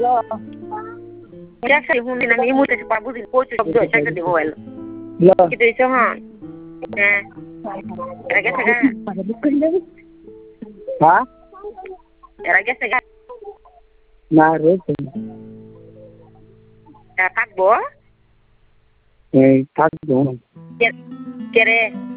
Jackson hindi nang imo sa pabusin ko sa do sa di oil. Kita iso ha. Raga saga. Ha? Raga saga. Naroon. Takbo. Tagbo. Kere